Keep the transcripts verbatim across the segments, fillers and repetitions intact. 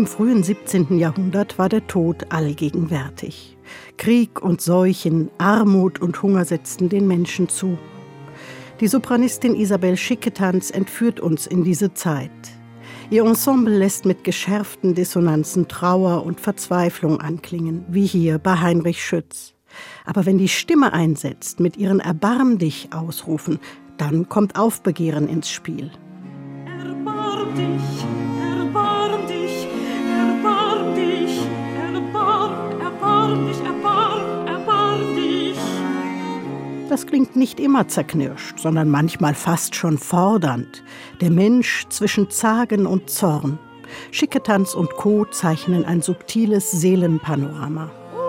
Im frühen siebzehnten. Jahrhundert war der Tod allgegenwärtig. Krieg und Seuchen, Armut und Hunger setzten den Menschen zu. Die Sopranistin Isabelle Schicketanz entführt uns in diese Zeit. Ihr Ensemble lässt mit geschärften Dissonanzen Trauer und Verzweiflung anklingen, wie hier bei Heinrich Schütz. Aber wenn die Stimme einsetzt, mit ihren Erbarm dich ausrufen, dann kommt Aufbegehren ins Spiel. Erbarm dich, erbarm dich, erbarm dich, erbarm, erbarm dich, erbarm, erbarm dich. Das klingt nicht immer zerknirscht, sondern manchmal fast schon fordernd. Der Mensch zwischen Zagen und Zorn. Schicketanz und Co. zeichnen ein subtiles Seelenpanorama.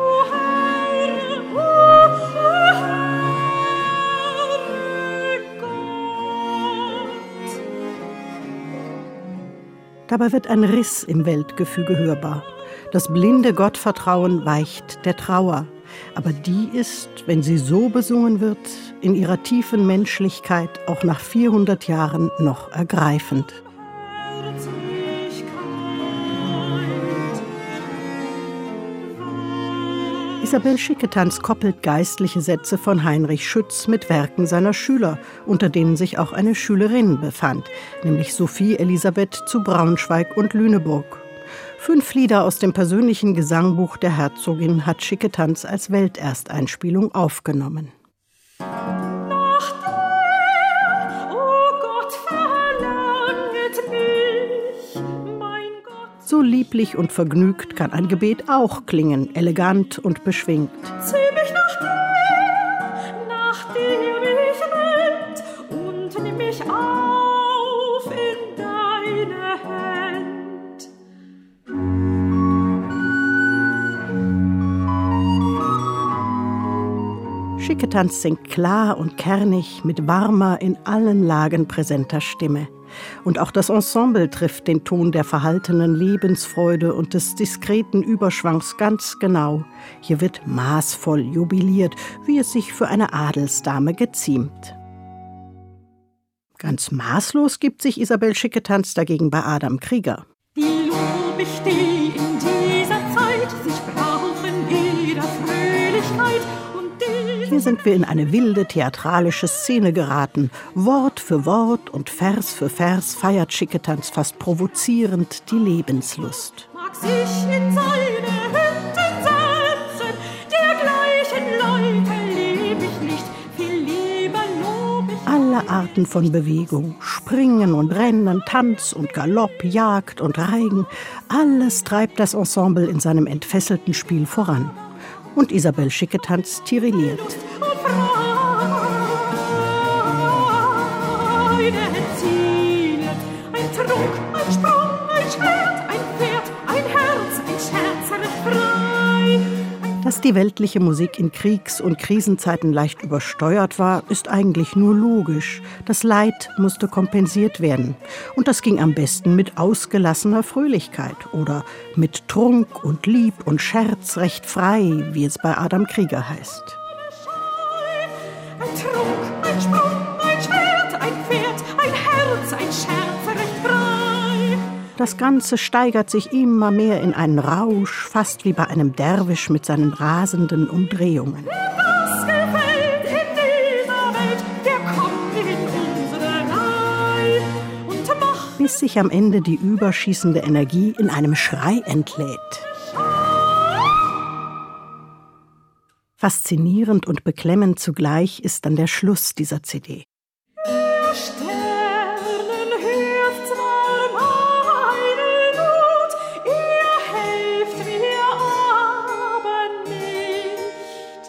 Dabei wird ein Riss im Weltgefüge hörbar. Das blinde Gottvertrauen weicht der Trauer. Aber die ist, wenn sie so besungen wird, in ihrer tiefen Menschlichkeit auch nach vierhundert Jahren noch ergreifend. Isabelle Schicketanz koppelt geistliche Sätze von Heinrich Schütz mit Werken seiner Schüler, unter denen sich auch eine Schülerin befand, nämlich Sophie Elisabeth zu Braunschweig und Lüneburg. Fünf Lieder aus dem persönlichen Gesangbuch der Herzogin hat Schicketanz als Weltersteinspielung aufgenommen. Nach der, oh Gott, verlanget mich, mein Gott. So lieblich und vergnügt kann ein Gebet auch klingen, elegant und beschwingt. Zieh mich nach der, nach der mich rennt und nimm mich auf in deine Hand. Schicketanz singt klar und kernig mit warmer, in allen Lagen präsenter Stimme. Und auch das Ensemble trifft den Ton der verhaltenen Lebensfreude und des diskreten Überschwangs ganz genau. Hier wird maßvoll jubiliert, wie es sich für eine Adelsdame geziemt. Ganz maßlos gibt sich Isabelle Schicketanz dagegen bei Adam Krieger. Die lob ich die in dieser Zeit sich brauchen jeder Fröhlichkeit. Hier sind wir in eine wilde theatralische Szene geraten. Wort für Wort und Vers für Vers feiert Schicketanz fast provozierend die Lebenslust. Mag sich in seine Hütten setzen, dergleichen Leute lieb ich nicht, viel lieber lob ich. Alle Arten von Bewegung, Springen und Rennen, Tanz und Galopp, Jagd und Reigen, alles treibt das Ensemble in seinem entfesselten Spiel voran. Und Isabelle Schicketanz tirilliert. Ein Trunk, ein Sprung, ein Schwert, ein Pferd, ein Herz, ein Scherz, frei. Dass die weltliche Musik in Kriegs- und Krisenzeiten leicht übersteuert war, ist eigentlich nur logisch. Das Leid musste kompensiert werden. Und das ging am besten mit ausgelassener Fröhlichkeit oder mit Trunk und Lieb und Scherz recht frei, wie es bei Adam Krieger heißt. Ein Trunk, ein Sprung, ein Schwert, ein Pferd, ein Herz, ein Scherz, recht frei. Das Ganze steigert sich immer mehr in einen Rausch, fast wie bei einem Derwisch mit seinen rasenden Umdrehungen. Das gefällt in dieser Welt, der kommt in unsere Reihe und macht, bis sich am Ende die überschießende Energie in einem Schrei entlädt. Faszinierend und beklemmend zugleich ist dann der Schluss dieser C D. ihr Sternen hilft zwar meine Not, ihr helft mir aber nicht,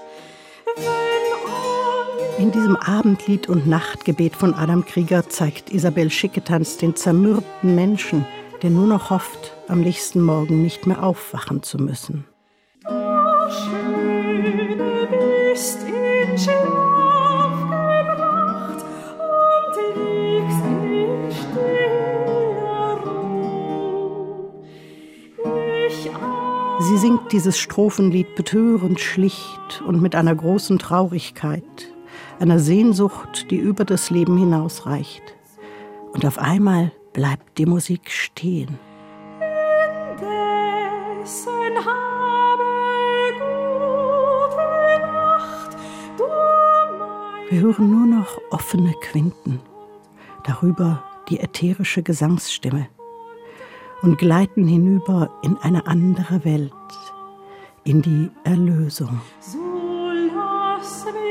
wenn euch In diesem Abendlied und Nachtgebet von Adam Krieger zeigt Isabelle Schicketanz den zermürbten Menschen, der nur noch hofft, am nächsten Morgen nicht mehr aufwachen zu müssen. du Schöne bist in Schlaf gebracht und liegst in stiller Ruhe. Ich Sie singt dieses Strophenlied betörend schlicht und mit einer großen Traurigkeit, einer Sehnsucht, die über das Leben hinausreicht. Und auf einmal bleibt die Musik stehen. in der Wir hören nur noch offene Quinten, darüber die ätherische Gesangsstimme und gleiten hinüber in eine andere Welt, in die Erlösung. So lass mich